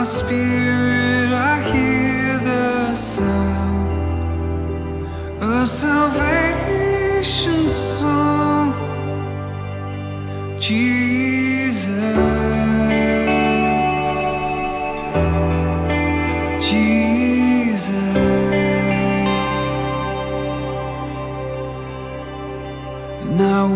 spirit I hear the sound of salvation song. Jesus, Jesus.